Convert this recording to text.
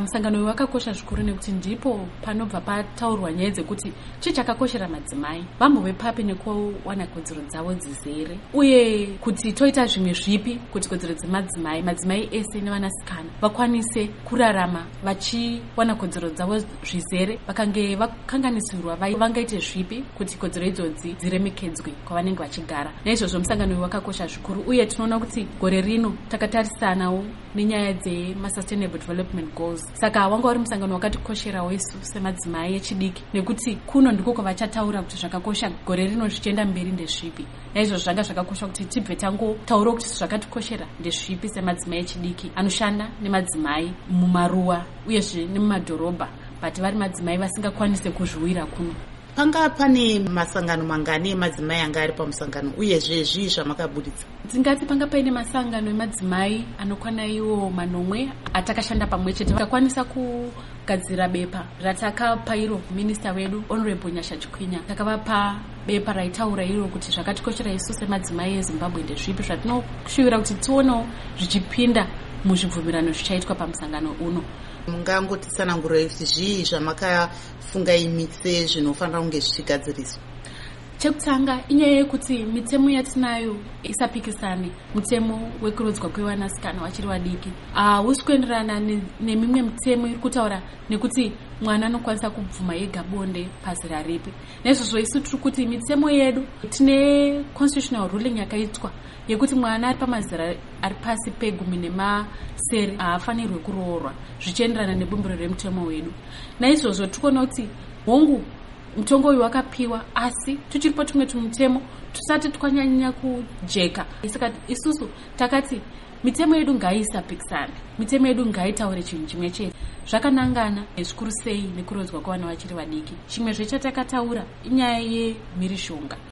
Musangano uyu wakakosha zvikuru nekuti ndipo panobva pataurwa nyaya dzekuti chii chakakoshera madzimai vambove papi nekuwana kodzero dzavo dzizere, uye kuti toita zvimwe zvipi kuti kodzero dzemadzimai ese nevanasikana vakwanise kurarama vachiwana kodzero dzavo zvizere. Vakange vakanganisirwa vangaite zvipi kuti kodzero idzodzi dziremekedzwe kwavanenge vachigara. Naizvozvo musangano uyu wakakosha zvikuru, uye tinoona kuti gore rino takatarisanawo nenyaya dzema-sustainable development goals. Saka wanga uri musangano wakatikosherawo isu semadzimai echidiki, nekuti kuno ndiko kwavachataura kuti zvakakosha gore rino zvichienda mberi ndezvipi. Naizvozvo zvanga zvakakosha kuti tibve tangotaura kuti zvakatikoshera ndezvipi semadzimai echidiki anoshanda nemadzimai mumaruwa uyezve nemumadhorobha, but vari madzimai vasingakwanise kuzviwira kuno. Panga pane masangano mangani emadzimai anga ari pamusangano, uyezve zvii zvamakabuditsa? Dzingati panga paine masangano emadzimai anokwana iwo manomwe atakashanda pamwe chete. Takakwanisa kugadzira bepa ratakapa iro minista wedu Honorable Nyasha Chikwinya. Takavapa bepa raitaura iro kuti zvakatikoshera isu semadzimai eZimbabwe ndezvipi zvatinoshuwira kuti tionewo zvichipinda muzvibvumirano zvichaitwa pamusangano uno. Mungangotisanangurira kuti zvii zvamakafunga imise zvinofanira kunge zvichigadziriswa? Chekutanga inyaya yekuti mitemo yatinayo isapikisane. Mutemo wekurodzwa kwevanasikana vachiri vadiki hausi kuenderana nemimwe mitemo iri kutaura nekuti mwana anokwanisa kubvuma ega bonde pazera ripi. Naizvozvo isu tiri kuti mitemo yedu tine constitutional ruling yakaitwa yekuti mwana ari pamazera ari pasi pe10 haafanirwi kuroorwa zvichienderana nebumbiro remutemo wedu. Naizvozvo tikuona kuti hongu mutongo uyu wakapiwa, asi tuchiripo tumwe tumutemo tusati twanyanya kujeka. Saka isusu takati mitemo yedu ngaisapikisane, mitemo yedu ngaitaure chinhu chimwe chete. Zvakanangana zvikuru sei nekurodzwa kwavana vachiri vadiki. Chimwe zvechatakataura inyaya yemhirishonga.